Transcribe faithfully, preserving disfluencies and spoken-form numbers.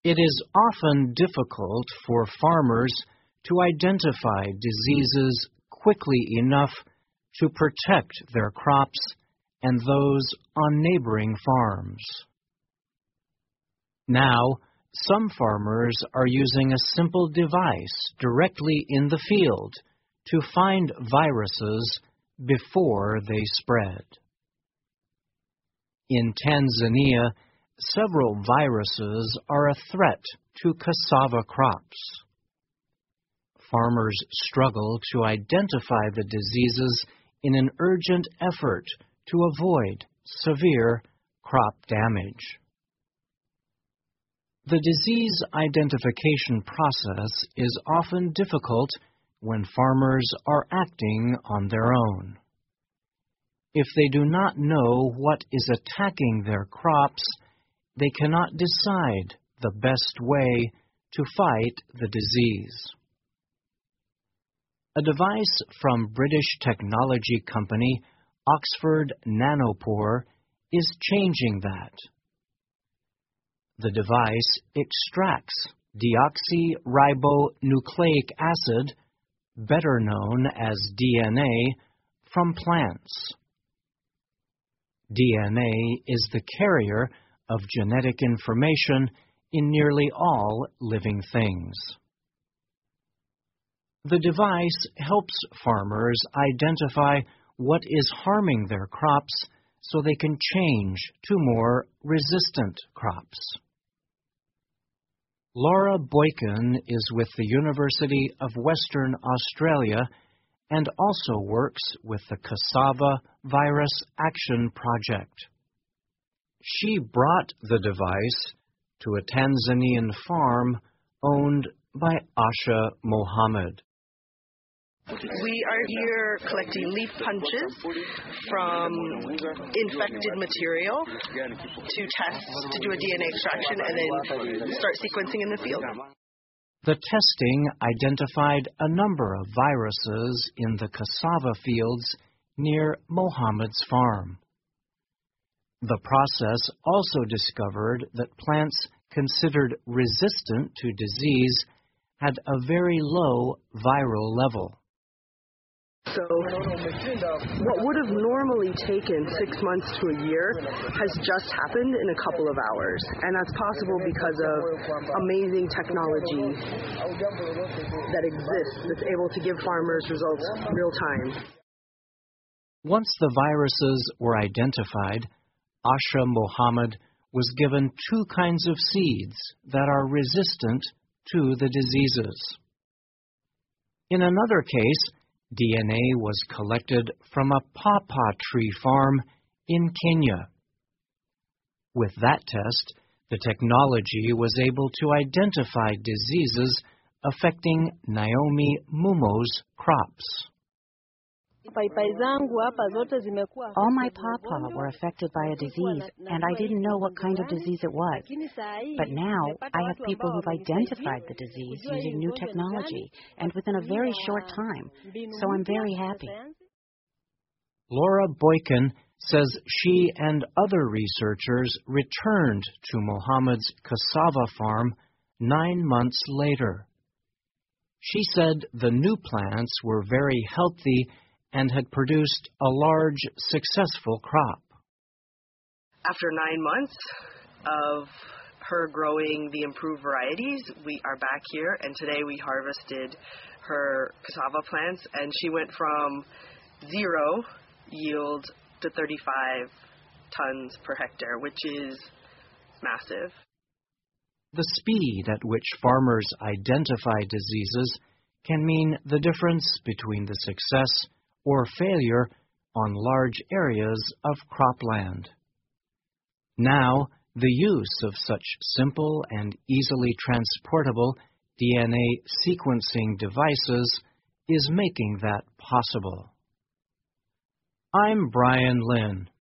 It is often difficult for farmers to identify diseases quickly enough to protect their crops and those on neighboring farms. Now, some farmers are using a simple device directly in the field to find viruses before they spread. In Tanzania, several viruses are a threat to cassava crops. Farmers struggle to identify the diseases in an urgent effort to avoid severe crop damage. The disease identification process is often difficult when farmers are acting on their own. If they do not know what is attacking their crops, they cannot decide the best way to fight the disease. A device from British technology company Oxford Nanopore is changing that. The device extracts deoxyribonucleic acid, better known as D N A, from plants. D N A is the carrier of genetic information in nearly all living things. The device helps farmers identify what is harming their crops so they can change to more resistant crops. Laura Boykin is with the University of Western Australia and also works with the Cassava Virus Action Project. She brought the device to a Tanzanian farm owned by Asha Mohammed. We are here collecting leaf punches from infected material to test, to do a D N A extraction, and then start sequencing in the field. The testing identified a number of viruses in the cassava fields near Mohammed's farm. The process also discovered that plants considered resistant to disease had a very low viral level. So what would have normally taken six months to a year has just happened in a couple of hours. And that's possible because of amazing technology that exists that's able to give farmers results real time. Once the viruses were identified, Asha Mohammed was given two kinds of seeds that are resistant to the diseases. In another case, D N A was collected from a pawpaw tree farm in Kenya. With that test, the technology was able to identify diseases affecting Naomi Mumo's crops. All my pawpaw were affected by a disease, and I didn't know what kind of disease it was. But now, I have people who've identified the disease using new technology, and within a very short time, so I'm very happy. Laura Boykin says she and other researchers returned to Mohammed's cassava farm nine months later. She said the new plants were very healthy and had produced a large, successful crop. After nine months of her growing the improved varieties, we are back here, and today we harvested her cassava plants, and she went from zero yield to thirty-five tons per hectare, which is massive. The speed at which farmers identify diseases can mean the difference between the success or failure on large areas of cropland. Now, the use of such simple and easily transportable D N A sequencing devices is making that possible. I'm Brian Lynn.